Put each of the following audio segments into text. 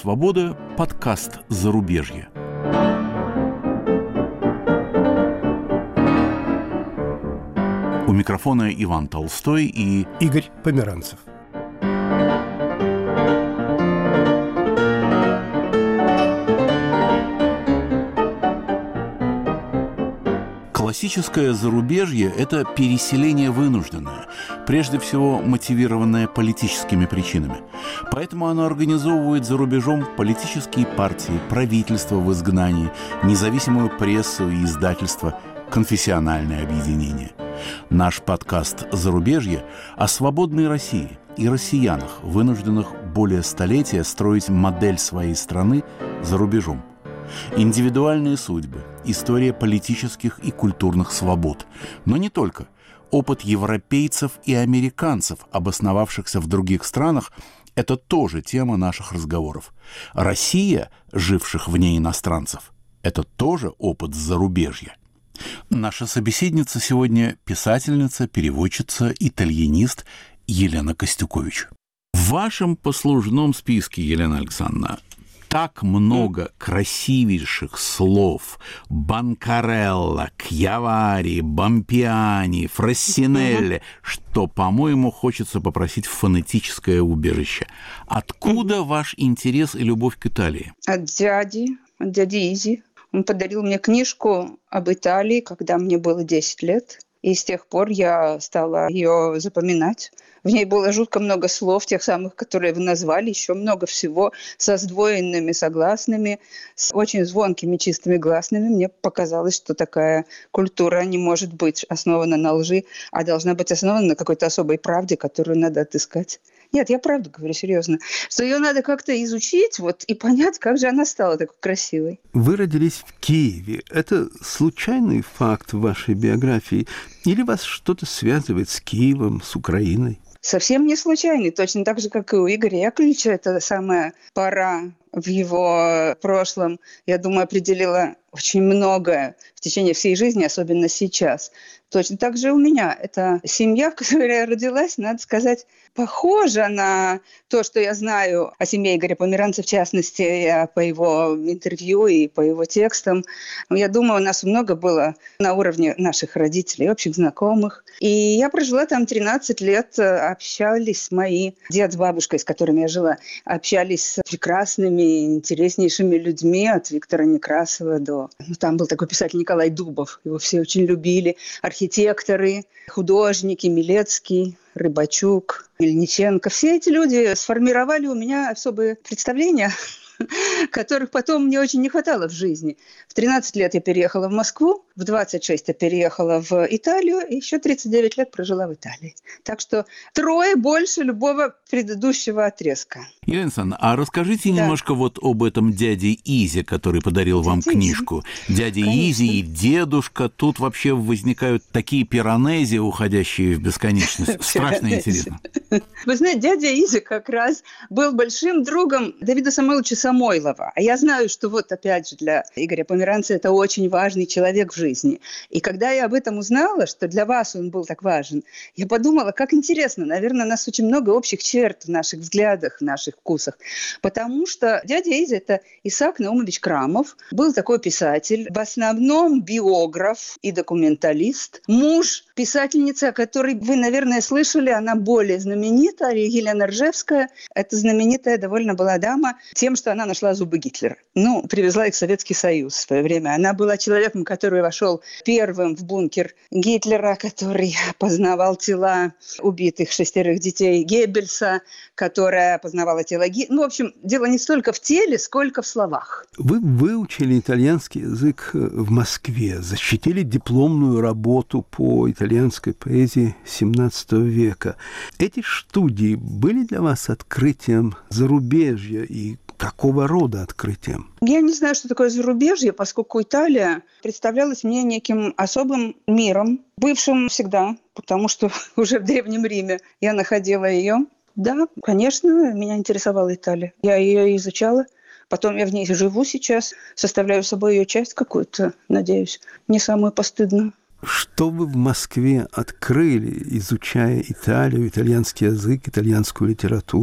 свобода» – подкаст «Зарубежье». У микрофона Иван Толстой и Игорь Померанцев. Классическое зарубежье – это переселение вынужденное, прежде всего мотивированное политическими причинами. Поэтому оно организовывает за рубежом политические партии, правительства в изгнании, независимую прессу и издательства, конфессиональные объединения. Наш подкаст «Зарубежье» о свободной России и россиянах, вынужденных более столетия строить модель своей страны за рубежом. Индивидуальные судьбы, история политических и культурных свобод. Но не только. Опыт европейцев и американцев, обосновавшихся в других странах, это тоже тема наших разговоров. Россия, живших вне иностранцев, это тоже опыт зарубежья. Наша собеседница сегодня писательница, переводчица, итальянист Елена Костюкович. В вашем послужном списке, Елена Александровна, так много красивейших слов: банкарелла, кьявари, бампиани, фрассинелли, что, по-моему, хочется попросить фонетическое убежище. Откуда ваш интерес и любовь к Италии? От дяди Изи. Он подарил мне книжку об Италии, когда мне было 10 лет. И с тех пор я стала ее запоминать. В ней было жутко много слов, тех самых, которые вы назвали, еще много всего, со сдвоенными согласными, с очень звонкими чистыми гласными. Мне показалось, что такая культура не может быть основана на лжи, а должна быть основана на какой-то особой правде, которую надо отыскать. Нет, я правду говорю, серьезно. Что ее надо как-то изучить и понять, как же она стала такой красивой. Вы родились в Киеве. Это случайный факт в вашей биографии? Или вас что-то связывает с Киевом, с Украиной? Совсем не случайный. Точно так же, как и у Игоря Яковлевича. Это самая пора в его прошлом, я думаю, определила очень многое в течение всей жизни, особенно сейчас. Точно так же у меня. Это семья, в которой я родилась, надо сказать, похожа на то, что я знаю о семье Игоря Померанца, в частности, по его интервью и по его текстам. Я думаю, у нас много было на уровне наших родителей, общих знакомых. И я прожила там 13 лет, общались мои дед с бабушкой, с которыми я жила, общались с прекрасными, интереснейшими людьми, от Виктора Некрасова до... там был такой писатель Николай Дубов, его все очень любили, архитекторы, художники, Милецкий, Рыбачук, Мельниченко. Все эти люди сформировали у меня особые представления, которых потом мне очень не хватало в жизни. В 13 лет я переехала в Москву, в 26 я переехала в Италию, и еще 39 лет прожила в Италии. Так что 3 больше любого предыдущего отрезка. Елена Александровна, а расскажите немножко об этом дяде Изи, который подарил вам книжку. Дядя Изи и дедушка, тут вообще возникают такие пиранези, уходящие в бесконечность. Страшно интересно. Вы знаете, дядя Изи как раз был большим другом Давида Самойловича Самойлова. А я знаю, что опять же для Игоря Померанца это очень важный человек в жизни. И когда я об этом узнала, что для вас он был так важен, я подумала, как интересно, наверное, у нас очень много общих черт в наших взглядах, в наших вкусах. Потому что дядя Изи – это Исаак Наумович Крамов, был такой писатель, в основном биограф и документалист, муж писательницы, о которой вы, наверное, слышали, она более знаменита, Елена Ржевская. Это знаменитая довольно была дама тем, что она нашла зубы Гитлера. Привезла их в Советский Союз в свое время. Она была человеком, который вошел первым в бункер Гитлера, который опознавал тела убитых 6 детей Геббельса, которая опознавала тело в общем, дело не столько в теле, сколько в словах. Вы выучили итальянский язык в Москве, защитили дипломную работу по итальянской поэзии XVII века. Эти студии были для вас открытием зарубежья и какого рода открытием? Я не знаю, что такое зарубежье, поскольку Италия представлялась мне неким особым миром, бывшим всегда, потому что уже в Древнем Риме я находила ее. Да, конечно, меня интересовала Италия. Я ее изучала. Потом я в ней живу сейчас, составляю собой ее часть какую-то, надеюсь, не самую постыдную. Что вы в Москве открыли, изучая Италию, итальянский язык, итальянскую литературу?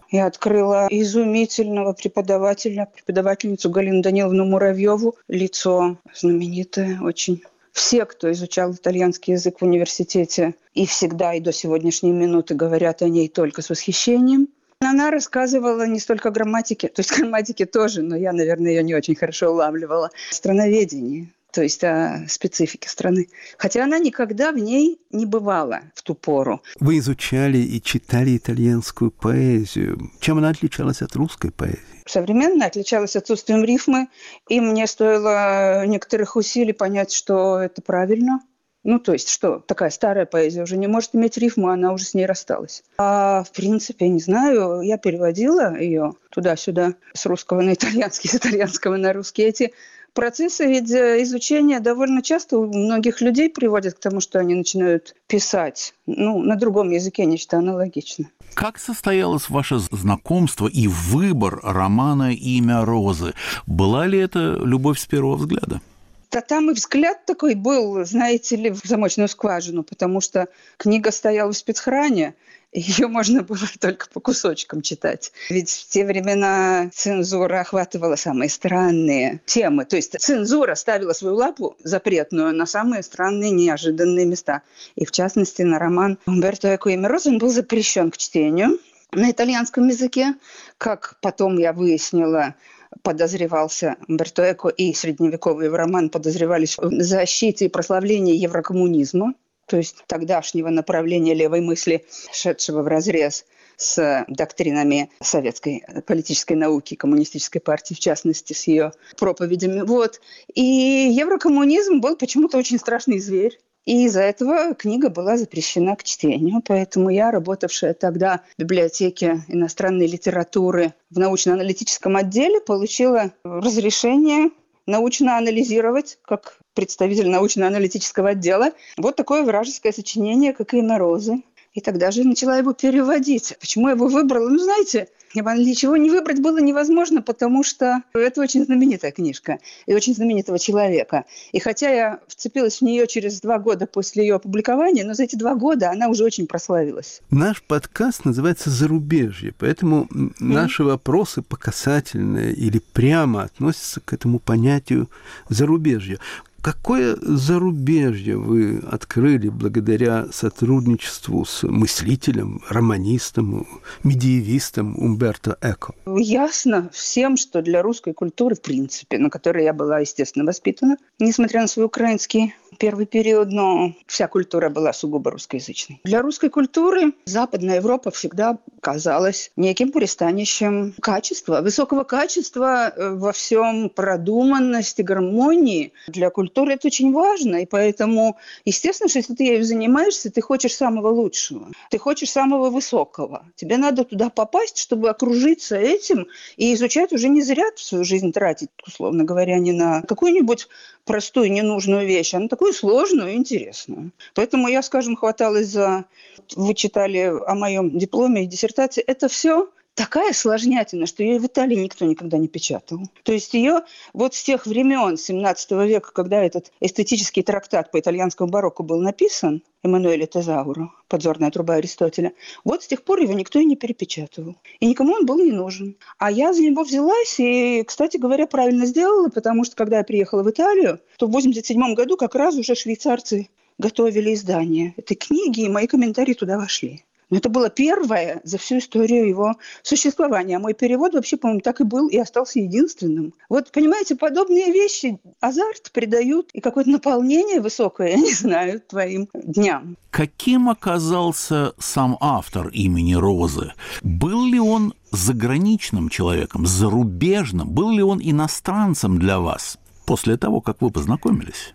Я открыла изумительного преподавательницу Галину Даниловну Муравьеву, лицо знаменитое очень. Все, кто изучал итальянский язык в университете, и всегда, и до сегодняшней минуты говорят о ней только с восхищением. Она рассказывала не столько о грамматике, то есть грамматике тоже, но я, наверное, ее не очень хорошо улавливала, страноведении, то есть о специфике страны. Хотя она никогда в ней не бывала в ту пору. Вы изучали и читали итальянскую поэзию. Чем она отличалась от русской поэзии? Современная отличалась отсутствием рифмы, и мне стоило некоторых усилий понять, что это правильно. То есть, что такая старая поэзия уже не может иметь рифму, она уже с ней рассталась. А в принципе, не знаю, я переводила ее туда-сюда с русского на итальянский, с итальянского на русский. Эти процессы ведь изучения довольно часто у многих людей приводят к тому, что они начинают писать, на другом языке, нечто аналогичное. Как состоялось ваше знакомство и выбор романа «Имя Розы»? Была ли это любовь с первого взгляда? Да там и взгляд такой был, знаете ли, в замочную скважину, потому что книга стояла в спецхране, ее можно было только по кусочкам читать. Ведь в те времена цензура охватывала самые странные темы. То есть цензура ставила свою лапу запретную на самые странные, неожиданные места. И в частности на роман Умберто Эко «Имя Розы» он был запрещен к чтению на итальянском языке. Как потом я выяснила, подозревался Умберто Эко и средневековый роман подозревались в защите и прославлении еврокоммунизма, то есть тогдашнего направления левой мысли, шедшего вразрез с доктринами советской политической науки, коммунистической партии, в частности, с ее проповедями. И еврокоммунизм был почему-то очень страшный зверь. И из-за этого книга была запрещена к чтению. Поэтому я, работавшая тогда в библиотеке иностранной литературы в научно-аналитическом отделе, получила разрешение научно анализировать, как представитель научно-аналитического отдела, такое вражеское сочинение, как «Имя Розы». И тогда же начала его переводить. Почему я его выбрала? Знаете, ничего не выбрать было невозможно, потому что это очень знаменитая книжка и очень знаменитого человека. И хотя я вцепилась в нее через 2 года после ее опубликования, но за эти 2 года она уже очень прославилась. Наш подкаст называется «Зарубежье», поэтому наши вопросы показательные или прямо относятся к этому понятию «зарубежье». Какое зарубежье вы открыли благодаря сотрудничеству с мыслителем, романистом, медиевистом Умберто Эко? Ясно всем, что для русской культуры, в принципе, на которой я была, естественно, воспитана, несмотря на свой украинский первый период, но вся культура была сугубо русскоязычной. Для русской культуры Западная Европа всегда казалась неким пристанищем качества, высокого качества во всем, продуманности, гармонии. Для культуры это очень важно, и поэтому, естественно, что если ты ею занимаешься, ты хочешь самого лучшего, ты хочешь самого высокого. Тебе надо туда попасть, чтобы окружиться этим и изучать уже не зря свою жизнь тратить, условно говоря, не на какую-нибудь простую, ненужную вещь, а на такую сложную и интересную. Поэтому я, скажем, хваталась за... Вы читали о моем дипломе и диссертации. Это все такая сложнятина, что ее в Италии никто никогда не печатал. То есть ее с тех времен 17 века, когда этот эстетический трактат по итальянскому барокко был написан, Эммануэле Тезауро, «Подзорная труба Аристотеля», с тех пор его никто и не перепечатывал. И никому он был не нужен. А я за него взялась и, кстати говоря, правильно сделала, потому что, когда я приехала в Италию, то в 1987 году как раз уже швейцарцы готовили издание этой книги, и мои комментарии туда вошли. Но это было первое за всю историю его существования. А мой перевод вообще, по-моему, так и был и остался единственным. Понимаете, подобные вещи азарт придают и какое-то наполнение высокое, я не знаю, твоим дням. Каким оказался сам автор «Имени Розы»? Был ли он заграничным человеком, зарубежным? Был ли он иностранцем для вас после того, как вы познакомились?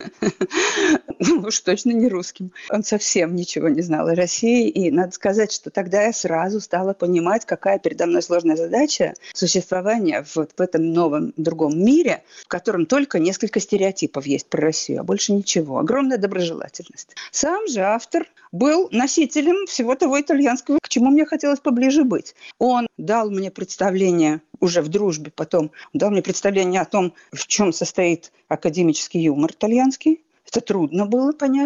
Уж точно не русским. Он совсем ничего не знал о России. И надо сказать, что тогда я сразу стала понимать, какая передо мной сложная задача существования в этом новом, другом мире, в котором только несколько стереотипов есть про Россию, а больше ничего. Огромная доброжелательность. Сам же автор был носителем всего того итальянского, к чему мне хотелось поближе быть. Он дал мне представление уже в дружбе потом, дал мне представление о том, в чем состоит академический юмор итальянский. Это трудно было понять.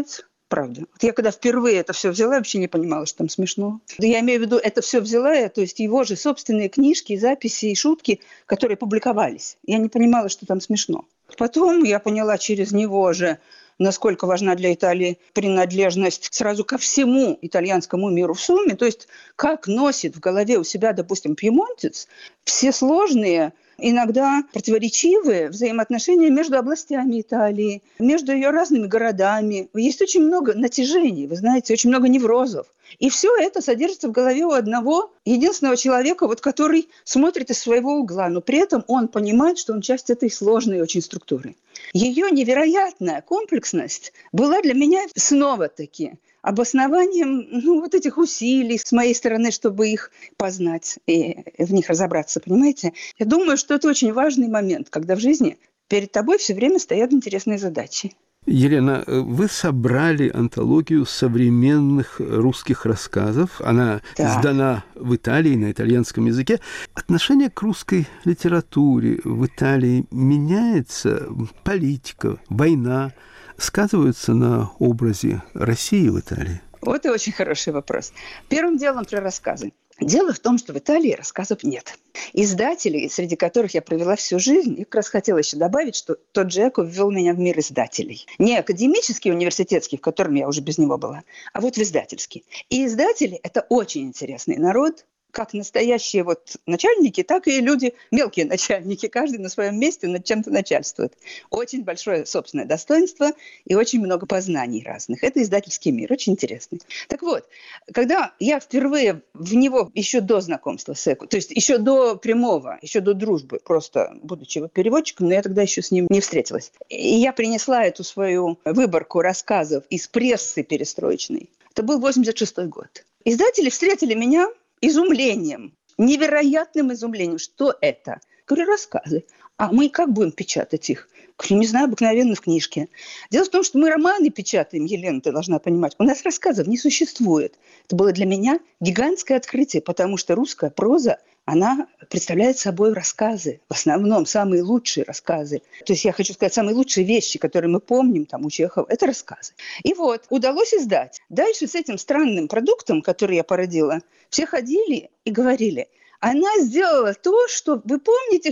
правда. Вот я когда впервые это все взяла, я вообще не понимала, что там смешно. Я имею в виду, это все взяла я, то есть его же собственные книжки, записи и шутки, которые публиковались. Я не понимала, что там смешно. Потом я поняла через него же, насколько важна для Италии принадлежность сразу ко всему итальянскому миру в сумме. То есть как носит в голове у себя, допустим, пьемонтец все сложные, иногда противоречивые взаимоотношения между областями Италии, между ее разными городами. Есть очень много натяжений, вы знаете, очень много неврозов. И все это содержится в голове у одного единственного человека, вот, который смотрит из своего угла, но при этом он понимает, что он часть этой сложной очень структуры. Ее невероятная комплексность была для меня снова-таки обоснованием вот этих усилий с моей стороны, чтобы их познать и в них разобраться, понимаете? Я думаю, что это очень важный момент, когда в жизни перед тобой все время стоят интересные задачи. Елена, вы собрали антологию современных русских рассказов. Она издана в Италии на итальянском языке. Отношение к русской литературе в Италии меняется? Политика, война сказываются на образе России в Италии? Вот и очень хороший вопрос. Первым делом про рассказы. Дело в том, что в Италии рассказов нет. Издателей, среди которых я провела всю жизнь, и как раз хотела еще добавить, что тот Джеко ввел меня в мир издателей. Не академический, университетский, в котором я уже без него была, а вот в издательский. И издатели – это очень интересный народ, как настоящие вот начальники, так и люди, мелкие начальники, каждый на своем месте над чем-то начальствует. Очень большое собственное достоинство и очень много познаний разных. Это издательский мир, очень интересный. Так вот, когда я впервые в него еще до знакомства с Эко, то есть еще до прямого, еще до дружбы, просто будучи его переводчиком, но я тогда еще с ним не встретилась. И я принесла эту свою выборку рассказов из прессы перестроечной. Это был 86-й год. Издатели встретили меня изумлением, невероятным изумлением. Что это? Говорю, рассказы. А мы как будем печатать их? Говорю, не знаю, обыкновенно в книжке. Дело в том, что мы романы печатаем, Елена, ты должна понимать. У нас рассказов не существует. Это было для меня гигантское открытие, потому что русская проза, она представляет собой рассказы. В основном самые лучшие рассказы. То есть я хочу сказать, самые лучшие вещи, которые мы помним там, у Чехова, это рассказы. И вот, удалось издать. Дальше с этим странным продуктом, который я породила, все ходили и говорили, она сделала то, что, вы помните, в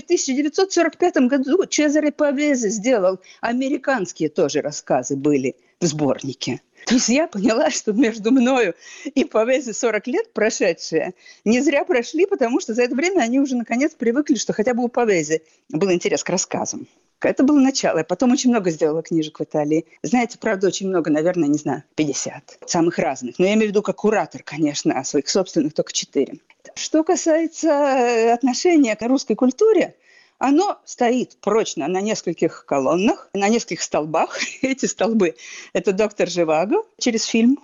1945 году Чезаре Павезе сделал, американские тоже рассказы были в сборнике. То есть я поняла, что между мною и Павезе 40 лет прошедшие не зря прошли, потому что за это время они уже наконец привыкли, что хотя бы у Павезе был интерес к рассказам. Это было начало. Я потом очень много сделала книжек в Италии. Знаете, правда, очень много, наверное, не знаю, 50. Самых разных. Но я имею в виду как куратор, конечно, а своих собственных только 4. Что касается отношения к русской культуре, оно стоит прочно на нескольких колоннах, на нескольких столбах. Эти столбы – это доктор Живаго через фильм.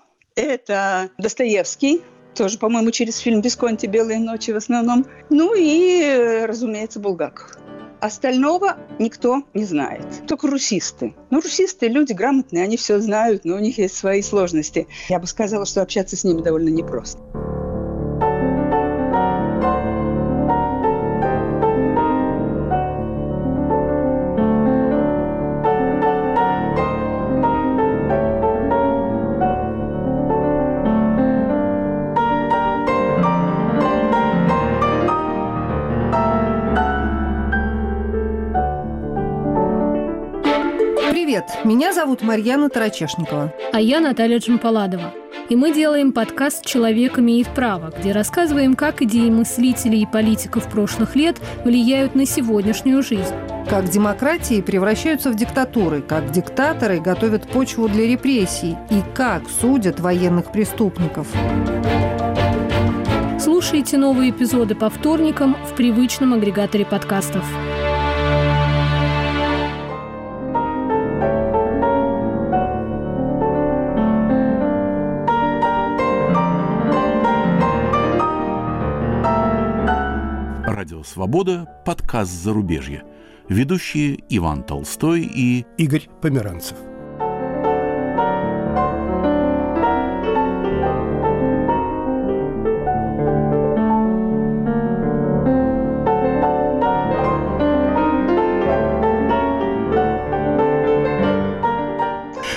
Это Достоевский, тоже, по-моему, через фильм «Висконти. Белые ночи» в основном. Ну и, разумеется, Булгаков. Остального никто не знает. Только русисты. Ну, русисты – люди грамотные, они все знают, но у них есть свои сложности. Я бы сказала, что общаться с ними довольно непросто. Привет, меня зовут Марьяна Тарачешникова. А я Наталья Джампаладова. И мы делаем подкаст «Человек имеет право», где рассказываем, как идеи мыслителей и политиков прошлых лет влияют на сегодняшнюю жизнь. Как демократии превращаются в диктатуры, как диктаторы готовят почву для репрессий и как судят военных преступников. Слушайте новые эпизоды по вторникам в привычном агрегаторе подкастов. Радио «Свобода», подкаст «Зарубежье». Ведущие Иван Толстой и Игорь Померанцев.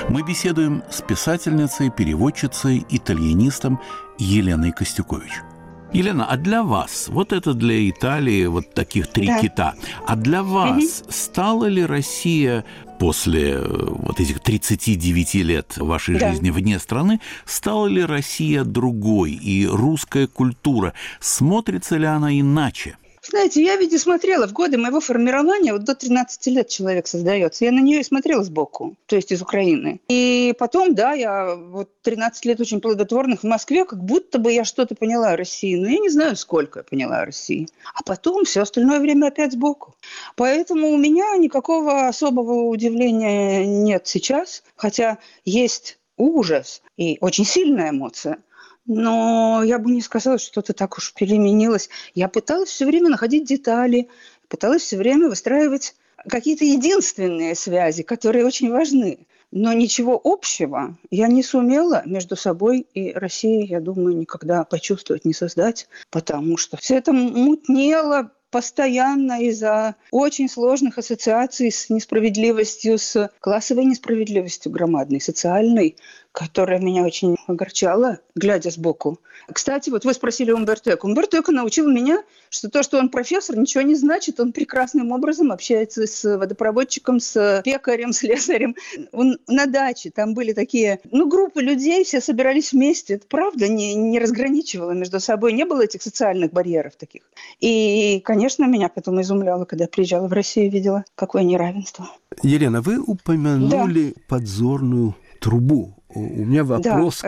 Мы беседуем с писательницей, переводчицей, итальянистом Еленой Костюкович. Елена, а для вас, вот это для Италии, вот таких 3 кита, а для вас стала ли Россия после вот этих 39 лет вашей жизни вне страны, стала ли Россия другой, и русская культура, смотрится ли она иначе? Знаете, я ведь и смотрела в годы моего формирования, вот до 13 лет человек создается, я на нее и смотрела сбоку, то есть из Украины. И потом, да, я вот 13 лет очень плодотворных в Москве, как будто бы я что-то поняла о России, но я не знаю, сколько я поняла о России. А потом все остальное время опять сбоку. Поэтому у меня никакого особого удивления нет сейчас, хотя есть ужас и очень сильная эмоция. Но я бы не сказала, что что-то так уж переменилось. Я пыталась все время находить детали, пыталась все время выстраивать какие-то единственные связи, которые очень важны. Но ничего общего я не сумела между собой и Россией, я думаю, никогда почувствовать, не создать, потому что все это мутнело постоянно из-за очень сложных ассоциаций с несправедливостью, с классовой несправедливостью громадной, социальной, которая меня очень огорчала, глядя сбоку. Кстати, вот вы спросили Умберто Эко. Умберто Эко научил меня, что то, что он профессор, ничего не значит. Он прекрасным образом общается с водопроводчиком, с пекарем, с слесарем. Он на даче, там были такие, группы людей, все собирались вместе. Это правда не разграничивало между собой, не было этих социальных барьеров таких. И, конечно, меня потом изумляло, когда я приезжала в Россию и видела, какое неравенство. Елена, вы упомянули подзорную трубу. У меня вопрос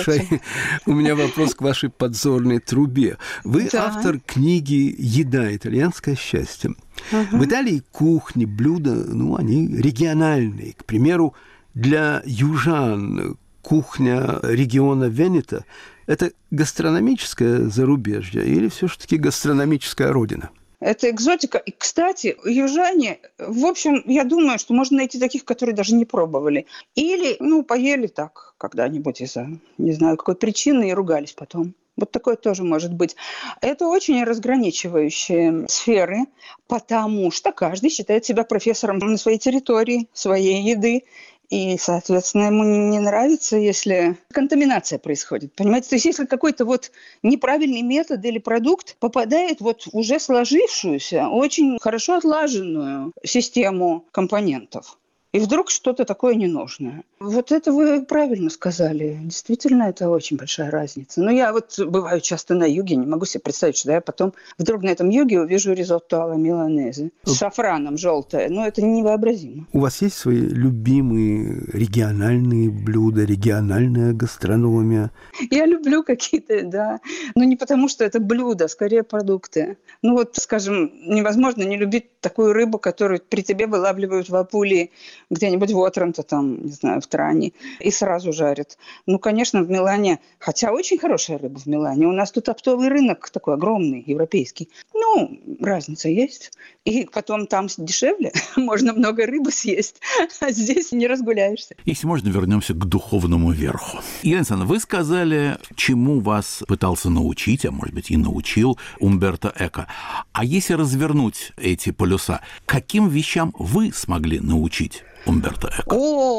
к вашей подзорной трубе. Вы автор книги «Еда. Итальянское счастье». В Италии кухни, блюда, они региональные. К примеру, для южан кухня региона Венето – это гастрономическое зарубежье или все-таки гастрономическая родина? Это экзотика. И, кстати, южане, в общем, я думаю, что можно найти таких, которые даже не пробовали. Или, поели так когда-нибудь из-за, не знаю, какой причины и ругались потом. Вот такое тоже может быть. Это очень разграничивающие сферы, потому что каждый считает себя профессором на своей территории, своей еды. И, соответственно, ему не нравится, если контаминация происходит. Понимаете? То есть если какой-то неправильный метод или продукт попадает в уже сложившуюся, очень хорошо отлаженную систему компонентов, и вдруг что-то такое ненужное. Вот это вы правильно сказали. Действительно, это очень большая разница. Но я бываю часто на юге, не могу себе представить, что я потом вдруг на этом юге увижу ризотто алла миланезе с шафраном желтое. Это невообразимо. У вас есть свои любимые региональные блюда, региональная гастрономия? Я люблю какие-то, да. Но не потому, что это блюда, скорее продукты. Скажем, невозможно не любить такую рыбу, которую при тебе вылавливают в Апулии, где-нибудь в Отранто, не знаю, в Тране, и сразу жарят. Конечно, в Милане, хотя очень хорошая рыба в Милане, у нас тут оптовый рынок такой огромный, европейский. Разница есть. И потом там дешевле, можно много рыбы съесть, а здесь не разгуляешься. Если можно, вернемся к духовному верху. Елена Александровна, вы сказали, чему вас пытался научить, а может быть и научил Умберто Эко. А если развернуть эти полюса, каким вещам вы смогли научить Умберто Эко?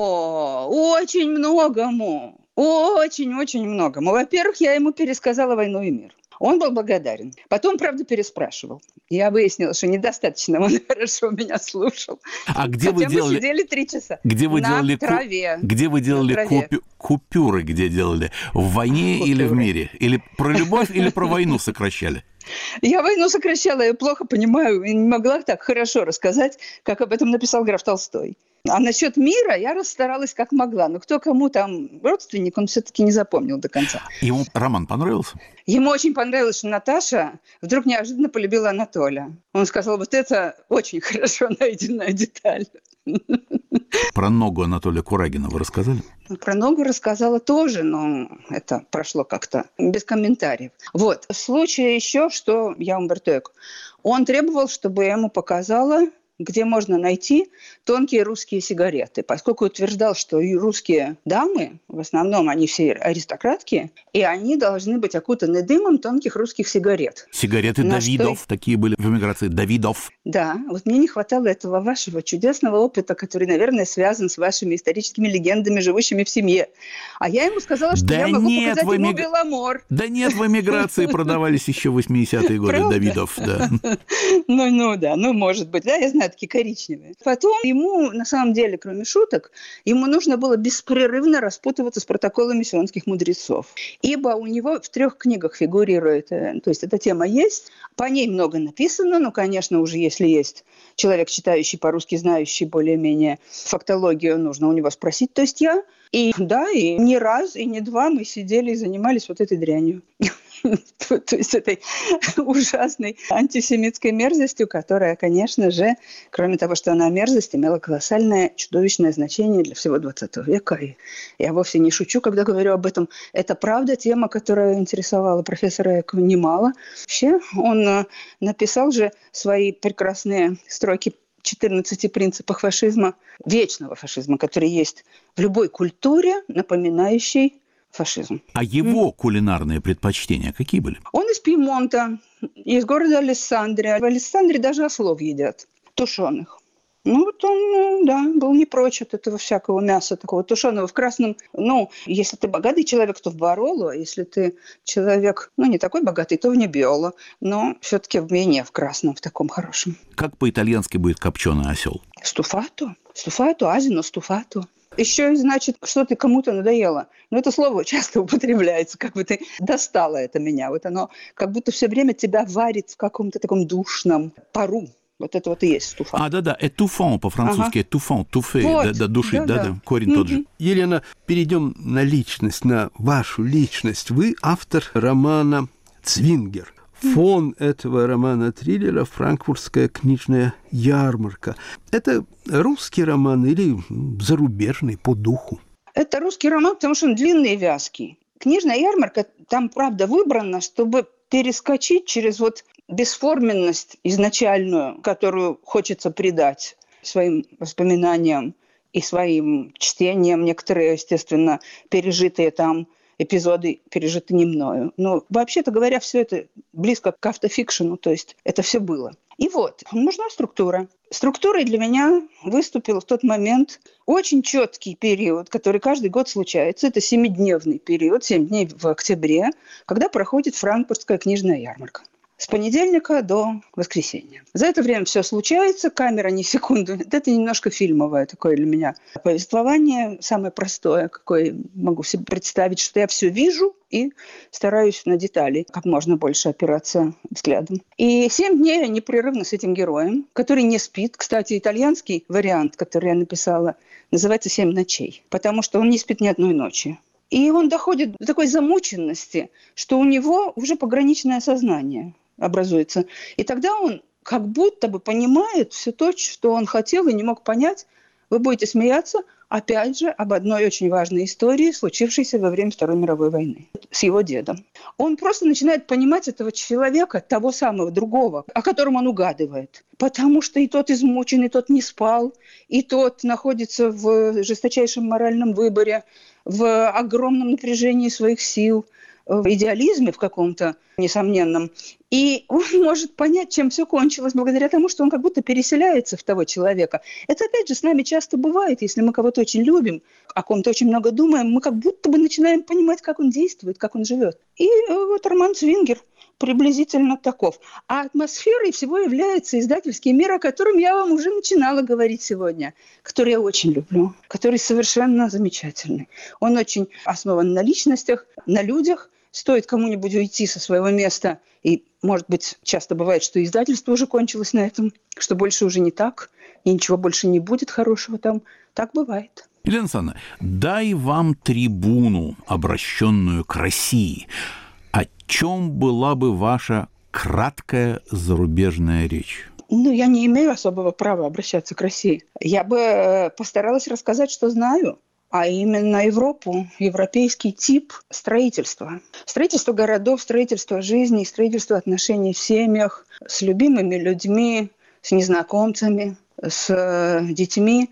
Очень многому. Очень-очень многому. Во-первых, я ему пересказала «Войну и мир». Он был благодарен. Потом, правда, переспрашивал. Я выяснила, что недостаточно он хорошо меня слушал. А где вы делали? Мы сидели 3 часа. Где вы делали траве. Где вы делали купюры? Где делали? В войне или в мире? Или про любовь, или про войну сокращали? Я войну сокращала, я плохо понимаю, и не могла так хорошо рассказать, как об этом написал граф Толстой. А насчет мира я расстаралась как могла. Но кто кому там родственник, он все-таки не запомнил до конца. Ему роман понравился? Ему очень понравилось, что Наташа вдруг неожиданно полюбила Анатолия. Он сказал, это очень хорошо найденная деталь. Про ногу Анатолия Курагина вы рассказали? Про ногу рассказала тоже, но это прошло как-то без комментариев. Случай еще, что я Умберто Эко. Он требовал, чтобы я ему показала где можно найти тонкие русские сигареты, поскольку утверждал, что и русские дамы, в основном они все аристократки, и они должны быть окутаны дымом тонких русских сигарет. Сигареты Давидов, такие были в эмиграции, Давидов. Да, вот мне не хватало этого вашего чудесного опыта, который, наверное, связан с вашими историческими легендами, живущими в семье. А я ему сказала, что я могу показать ему Беломор. Да нет, в эмиграции продавались еще в 80-е годы Давидов. Да. Ну, может быть, да, я знаю, такие коричневые. Потом ему, на самом деле, кроме шуток, ему нужно было беспрерывно распутываться с протоколами сионских мудрецов. Ибо у него в 3 книгах фигурирует, то есть эта тема есть, по ней много написано, но, конечно, уже если есть человек, читающий по-русски, знающий более-менее фактологию, нужно у него спросить, то есть я. И да, и не раз, и не два мы сидели и занимались вот этой дрянью. То есть этой ужасной антисемитской мерзостью, которая, конечно же, кроме того, что она мерзость, имела колоссальное, чудовищное значение для всего 20 века. И я вовсе не шучу, когда говорю об этом. Это правда тема, которая интересовала профессора Экова немало. Вообще, он написал же свои прекрасные строки 14 принципах фашизма, вечного фашизма, который есть в любой культуре, напоминающей фашизм. А его кулинарные предпочтения какие были? Он из Пьемонта, из города Алессандрия. В Алессандрии даже ослов едят, тушеных. Ну, вот он, да, был не прочь от этого всякого мяса такого тушеного в красном. Ну, если ты богатый человек, то в бароло, а если ты человек, ну, не такой богатый, то в небиоло. Но все-таки в вине, в красном, в таком хорошем. Как по-итальянски будет копченый осел? Стуфато. Стуфато, азино, стуфато. Еще и значит, что ты кому-то надоело. Но это слово часто употребляется, как бы ты достала это меня. Вот оно как будто все время тебя варит в каком-то таком душном пару. Вот это вот и есть стуфа. Да, этуфон по-французски, этуфон, туфе, вот, душить, да, корень тот же. Елена, перейдем на личность, на вашу личность. Вы автор романа «Цвингер». Фон этого романа-триллера «Франкфуртская книжная ярмарка». Это русский роман или зарубежный по духу? Это русский роман, потому что он длинный и вязкий. Книжная ярмарка там, правда, выбрана, чтобы перескочить через вот бесформенность изначальную, которую хочется придать своим воспоминаниям и своим чтениям. Некоторые, естественно, пережитые там эпизоды пережиты не мною. Но, вообще-то говоря, все это близко к автофикшену, то есть это все было. И вот, нужна структура. Структурой для меня выступил в тот момент очень четкий период, который каждый год случается. Это 7-дневный период, 7 дней в октябре, когда проходит Франкфуртская книжная ярмарка. С понедельника до воскресенья. За это время все случается, камера ни секунду. Это немножко фильмовое такое для меня повествование, самое простое, какое могу себе представить, что я все вижу и стараюсь на детали как можно больше опираться взглядом. И 7 дней я непрерывно с этим героем, который не спит. Кстати, итальянский вариант, который я написала, называется «7 ночей», потому что он не спит ни одной ночи. И он доходит до такой замученности, что у него уже пограничное сознание образуется. И тогда он как будто бы понимает все то, что он хотел и не мог понять. Вы будете смеяться, опять же, об одной очень важной истории, случившейся во время Второй мировой войны с его дедом. Он просто начинает понимать этого человека, того самого другого, о котором он угадывает. Потому что и тот измучен, и тот не спал, и тот находится в жесточайшем моральном выборе, в огромном напряжении своих сил, в идеализме в каком-то несомненном. И он может понять, чем все кончилось, благодаря тому, что он как будто переселяется в того человека. Это, опять же, с нами часто бывает, если мы кого-то очень любим, о ком-то очень много думаем, мы как будто бы начинаем понимать, как он действует, как он живет. И вот роман «Цвингер» приблизительно таков. А атмосферой всего является издательский мир, о котором я вам уже начинала говорить сегодня, который я очень люблю, который совершенно замечательный. Он очень основан на личностях, на людях. Стоит кому-нибудь уйти со своего места, и, может быть, часто бывает, что издательство уже кончилось на этом, что больше уже не так, и ничего больше не будет хорошего там. Так бывает. Елена Александровна, дай вам трибуну, обращенную к России. О чем была бы ваша краткая зарубежная речь? Я не имею особого права обращаться к России. Я бы постаралась рассказать, что знаю, а именно Европу, европейский тип строительства. Строительство городов, строительство жизни, строительство отношений в семьях, с любимыми людьми, с незнакомцами. с детьми.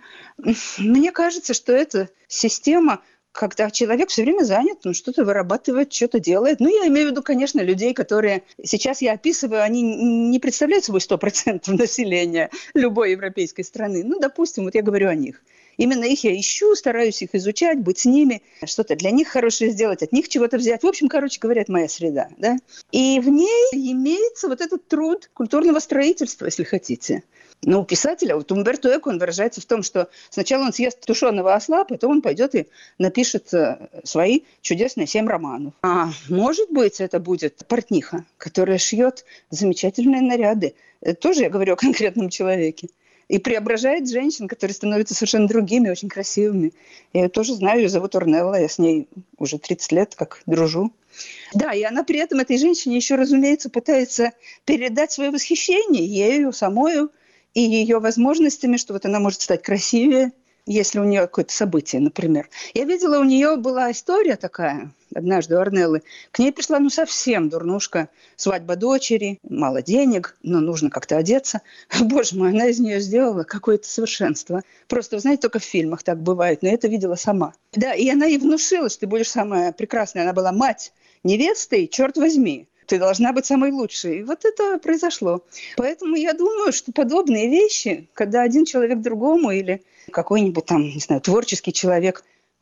Мне кажется, что это система, когда человек все время занят, он что-то вырабатывает, что-то делает. Я имею в виду, конечно, людей, которые сейчас я описываю, они не представляют собой 100% населения любой европейской страны. Допустим, вот я говорю о них. Именно их я ищу, стараюсь их изучать, быть с ними, что-то для них хорошее сделать, от них чего-то взять. В общем, короче говоря, это моя среда. Да? И в ней имеется вот этот труд культурного строительства, если хотите. У писателя, вот Умберто Эко, он выражается в том, что сначала он съест тушеного осла, потом он пойдет и напишет свои чудесные 7 романов. А может быть, это будет портниха, которая шьет замечательные наряды. Это тоже я говорю о конкретном человеке. И преображает женщин, которые становятся совершенно другими, очень красивыми. Я ее тоже знаю, ее зовут Орнелла, я с ней уже 30 лет как дружу. Да, и она при этом этой женщине еще, разумеется, пытается передать свое восхищение ею самою и ее возможностями, что вот она может стать красивее, если у нее какое-то событие, например. Я видела, у нее была история такая, однажды у Орнеллы. К ней пришла совсем дурнушка, свадьба дочери, мало денег, но нужно как-то одеться. Боже мой, она из нее сделала какое-то совершенство. Просто, вы знаете, только в фильмах так бывает, но я это видела сама. Да, и она ей внушила, что ты будешь самая прекрасная. Она была мать невесты, черт возьми. Ты должна быть самой лучшей. И вот это произошло. Поэтому я думаю, что подобные вещи, когда один человек другому или какой-нибудь творческий человек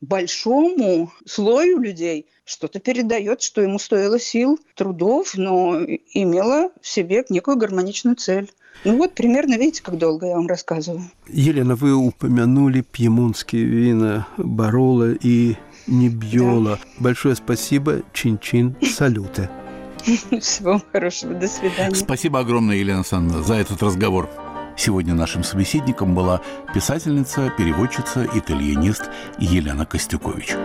большому слою людей что-то передает, что ему стоило сил, трудов, но имело в себе некую гармоничную цель. Примерно, видите, как долго я вам рассказываю. Елена, вы упомянули пьемонтские вина Бароло и Неббиола. Да. Большое спасибо. Чин-чин. Салюты. Всего хорошего. До свидания. Спасибо огромное, Елена Александровна, за этот разговор. Сегодня нашим собеседником была писательница, переводчица, итальянист Елена Костюкович.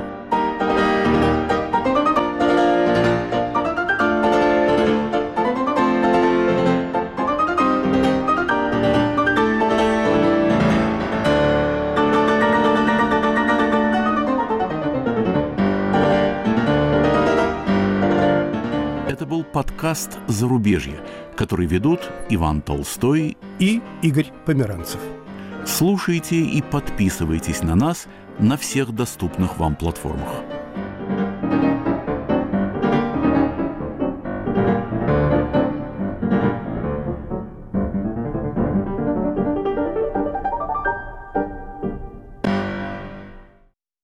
Подкаст «Зарубежье», который ведут Иван Толстой и Игорь Померанцев. Слушайте и подписывайтесь на нас на всех доступных вам платформах.